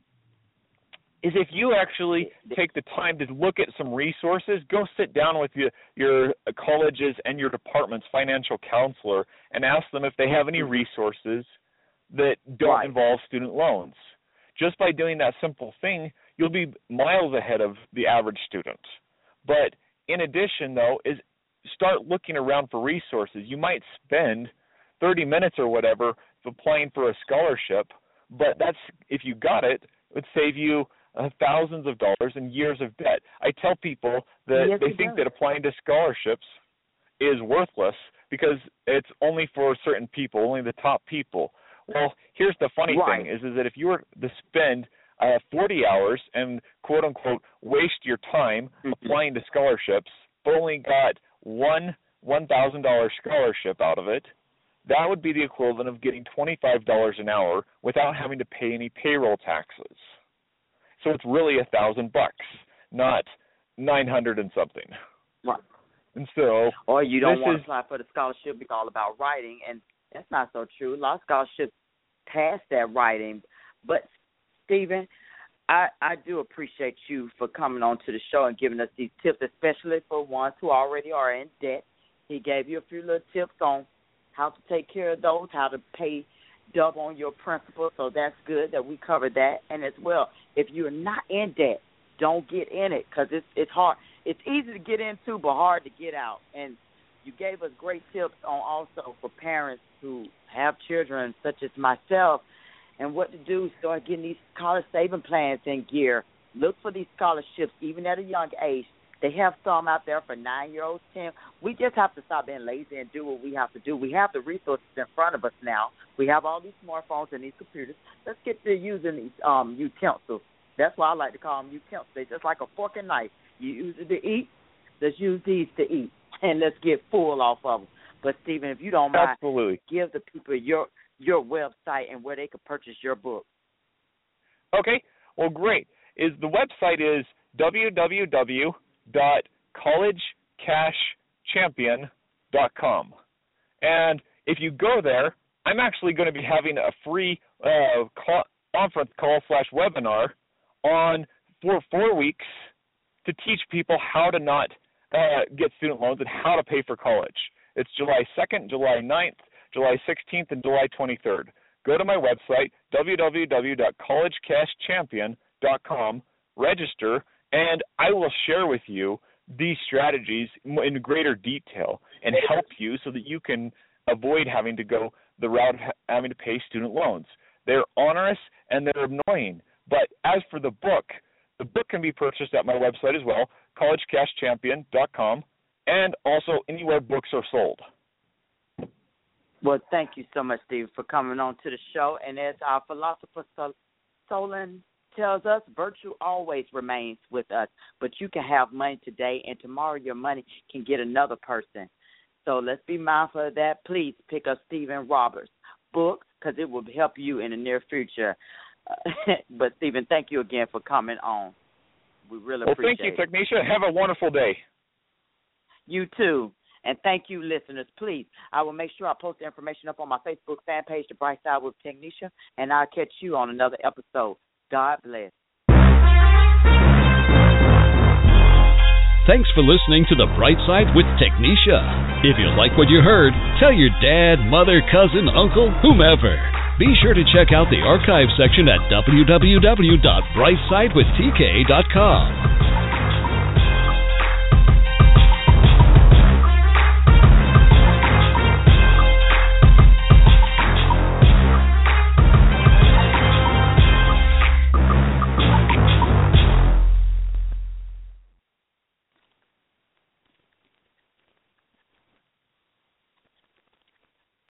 Is if you actually take the time to look at some resources, go sit down with your, your colleges and your department's financial counselor and ask them if they have any resources that don't right. involve student loans. Just by doing that simple thing, you'll be miles ahead of the average student. But in addition, though, is start looking around for resources. You might spend thirty minutes or whatever applying for a scholarship, but that's if you got it, it would save you uh, thousands of dollars and years of debt. I tell people that yes, they think does. that applying to scholarships is worthless because it's only for certain people, only the top people. Well, here's the funny right. thing is, is that if you were to spend uh, forty hours and, quote-unquote, waste your time mm-hmm. applying to scholarships, but only got one one thousand dollars scholarship out of it, that would be the equivalent of getting twenty-five dollars an hour without having to pay any payroll taxes. So it's really a thousand bucks, not nine hundred and something. Right. And so, or you don't want is, to apply for the scholarship because it's all about writing, and that's not so true. A lot of scholarships pass that writing. But, Stephen, I, I do appreciate you for coming on to the show and giving us these tips, especially for ones who already are in debt. He gave you a few little tips on how to take care of those, how to pay double on your principal, so that's good that we covered that. And as well, if you're not in debt, don't get in it because it's, it's hard. It's easy to get into but hard to get out. And you gave us great tips on also for parents who have children such as myself and what to do. Start getting these college saving plans in gear. Look for these scholarships even at a young age. They have some out there for nine-year-olds, ten. We just have to stop being lazy and do what we have to do. We have the resources in front of us now. We have all these smartphones and these computers. Let's get to using these um, utensils. That's why I like to call them utensils. They're just like a fork and knife. You use it to eat. Let's use these to eat, and let's get full off of them. But, Stephen, if you don't mind, Absolutely. give the people your your website and where they can purchase your book. Okay. Well, great. Is the website is w w w dot college cash champion dot com. And if you go there, I'm actually going to be having a free uh, call, conference call slash webinar on for four weeks to teach people how to not uh, get student loans and how to pay for college. It's July second, July ninth, July sixteenth, and July twenty-third. Go to my website, w w w dot college cash champion dot com, register, and I will share with you these strategies in greater detail and help you so that you can avoid having to go the route of having to pay student loans. They're onerous and they're annoying. But as for the book, the book can be purchased at my website as well, college cash champion dot com, and also anywhere books are sold. Well, thank you so much, Steve, for coming on to the show. And as our philosopher Sol- Solon tells us, virtue always remains with us. But you can have money today, and tomorrow your money can get another person. So let's be mindful of that. Please pick up Stephen Roberts' book because it will help you in the near future. Uh, but, Stephen, thank you again for coming on. We really well, appreciate it. Well, thank you, Technisha. Have a wonderful day. You too. And thank you, listeners. Please, I will make sure I post the information up on my Facebook fan page, The Bright Side with Technisha, and I'll catch you on another episode. God bless. Thanks for listening to The Bright Side with Technisha. If you like what you heard, tell your dad, mother, cousin, uncle, whomever. Be sure to check out the archive section at w w w dot bright side with t k dot com.